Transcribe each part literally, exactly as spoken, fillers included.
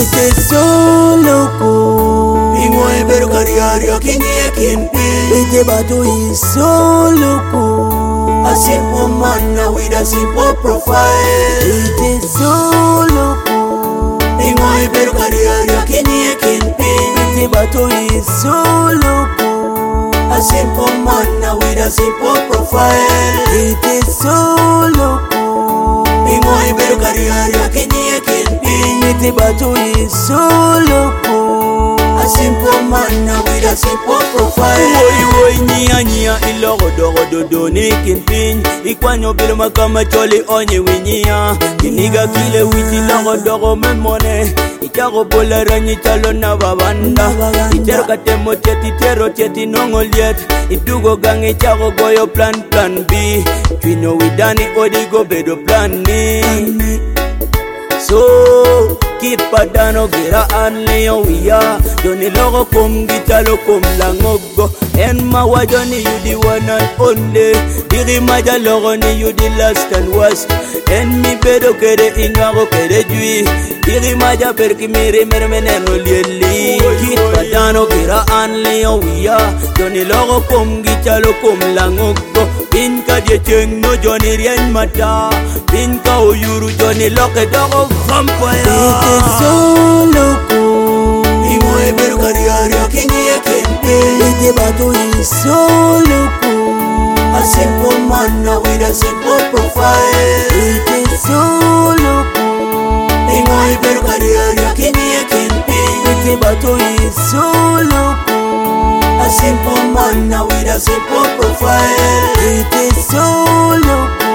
It is so loco. Ingoy pero kariaryo kinye kinpin. Ite batu is so loco. A simple man now with a simple profile. It is so loco. Ingoy pero kariaryo kinye kinpin. Ite batu is so loco. A simple man now with a simple profile. It is so loco. Ingoy pero kariaryo kinye kinpin. Ite batu is so loco. A simple man now with a simple profile. Woy woy nia nia ilogo dogo dodo ni kinpin. Ikwanyo bilo makama choli onye winyia. Kiniga kile witi logo dogo memone. Itago bola ranyi chalo na babanda. Itero katemo cheti tero cheti nongoliet. Itugo gange chago goyo plan plan B. Twino widani odigo bedo plan B. So Kid Padano gira an leo ya Johnny logo kum gitalo kum langogo En mawa Johnny you the one and only Diri maja logo ni you the last and worst En mi bedo kere ingago kere jui Diri maja perki mire mermeneno lieli Kid Padano gira an leo ya Johnny logo kum gitalo kum langogo Pinka die cheng no Johnny rien mata Pinka oyuru Johnny loke dogo vampire It is so loco. Ingoy pero kariaryo kinye kinpin. Ite batu is so loco. A simple man now with a simple profile. It is so loco. Ingoy pero kariaryo kinye kinpin. Ite batu is so loco. A simple man now with a simple profile. It is so loco.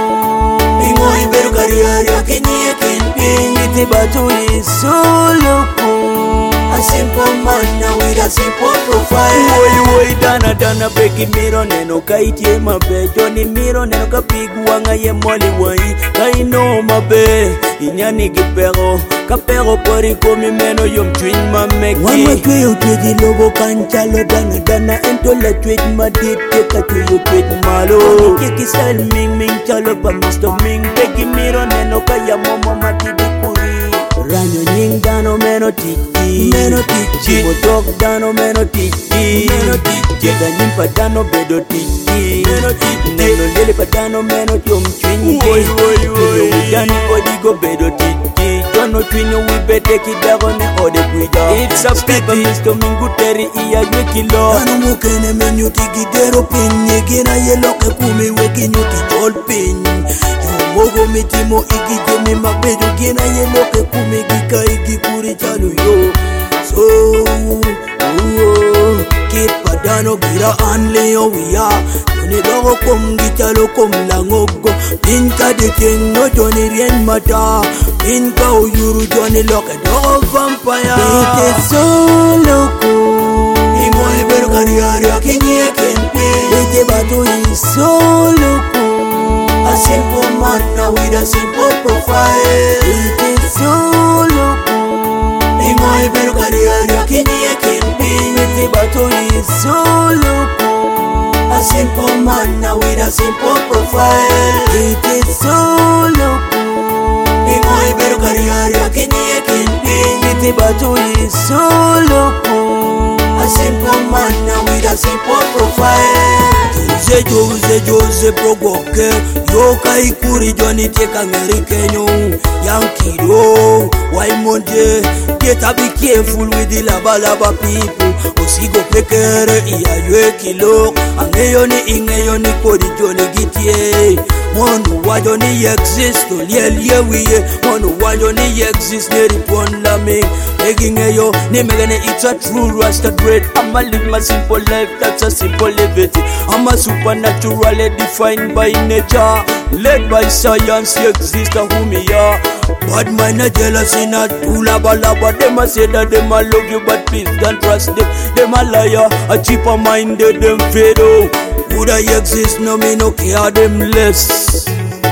Ingoy pero kariaryo kinye kinpin. Ite batu is so loco. A simple man now with a simple profile. Woy woy dana dana beki miro neno kaitie mabe Johnny miro neno kapigwa nga ye moli wai Kai no mabe Inyani kipero Kapero pori komi meno yom twin ma meki Wama twe utwedi logo kanchalo dana dana Entola twed madit teka twe utwed malo Kiki style ming ming chalo pa mister Ming Beki miro neno kaya momo matidi kuri Ranyo nying dano meno tiki Meno tiki Chimo tok dano meno tiki Meno tiki Jega nyimpa dano bedo tiki Meno tiki Neno lele pa dano meno tiom chwinyi Woy woy woy Udani odigo bedo tiki Jono twinyo wibete kidago ne ode kuija It's a pity mister Mingu teri iya ywe kilo Dano mukene menyuti gidero pinyi Gina yeloke kumi weki nyuti chol pinyi Mogo mitimo igi jemi mabejo Gina yeloke kumi gika igi kuri chalo yo So, uh, Kid Padano gira an leo wia Joni logo kum gichalo kum langogo Pinka de cheng no Johnny rien mata Pinka uyuru Johnny loke dogo vampire It is so loco. Ingoy pero kariaryo kinye kinpin. Ite batu is so loco. A simple man now with a simple profile. It is so loco. Ingoy pero kariaryo kinye kinpin. Ite batu is so loco. A simple man now with a simple profile. It is so loco. Ingoy pero kariaryo kinye kinpin. Ite batu is so loco. A simple man now with a simple profile. Jose Jose Jose provoke Yo kai kuri Johnny teka ngeri kenyo Young kiddo Why monje Get be careful with the laba laba people Osigo pekere iya ywe kilo Angeyo ni ingeyo ni kodi Johnny gitie Monu wa Johnny exist Olie liye wiye Monu wa Johnny exist Neri pon lame Egingeyo Ni megane it's a true rasta bread I'ma live my simple life That's a simple liberty I'm a supernaturally defined by nature Led by science, you exist and who me are Bad mind a jealousy, not too laba laba Them a say that them a love you but please don't trust them Them a liar, a cheaper minded, them fade oh Would I exist, no me no care them less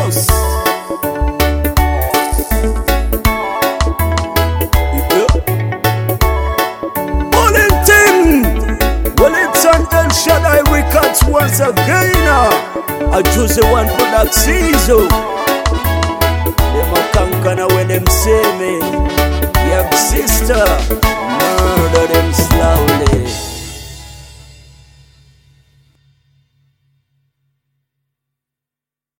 Shaddai Records once again. I choose the one for that season. Them a kankana when them say me. Yeah, sister.